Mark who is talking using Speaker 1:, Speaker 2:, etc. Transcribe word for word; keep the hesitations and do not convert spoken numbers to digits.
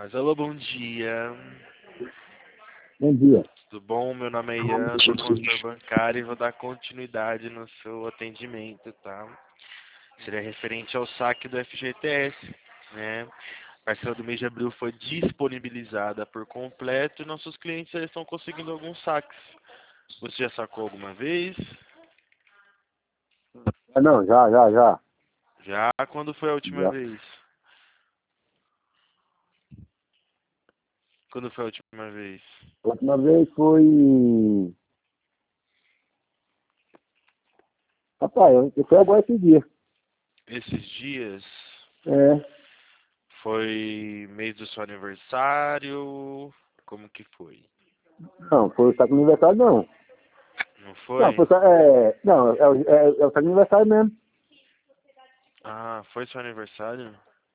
Speaker 1: Mas alô, bom dia.
Speaker 2: Bom dia.
Speaker 1: Tudo bom? Meu nome é Ian, sou consultor bancário e vou dar continuidade no seu atendimento, tá? Seria referente ao saque do F G T S, né? A parcela do mês de abril foi disponibilizada por completo e nossos clientes já estão conseguindo alguns saques. Você já sacou alguma vez?
Speaker 2: Ah, não, já, já, já.
Speaker 1: Já? Quando foi a última
Speaker 2: Já.
Speaker 1: vez? Quando foi a última vez?
Speaker 2: A última vez foi. Rapaz, eu foi agora esse dia.
Speaker 1: Esses dias?
Speaker 2: É.
Speaker 1: Foi mês do seu aniversário? Como que foi?
Speaker 2: Não, foi o saco de aniversário, não.
Speaker 1: Não
Speaker 2: Não,
Speaker 1: foi?
Speaker 2: foi só. É. Não, é, o- é, é o saco de aniversário mesmo.
Speaker 1: Ah, foi seu aniversário?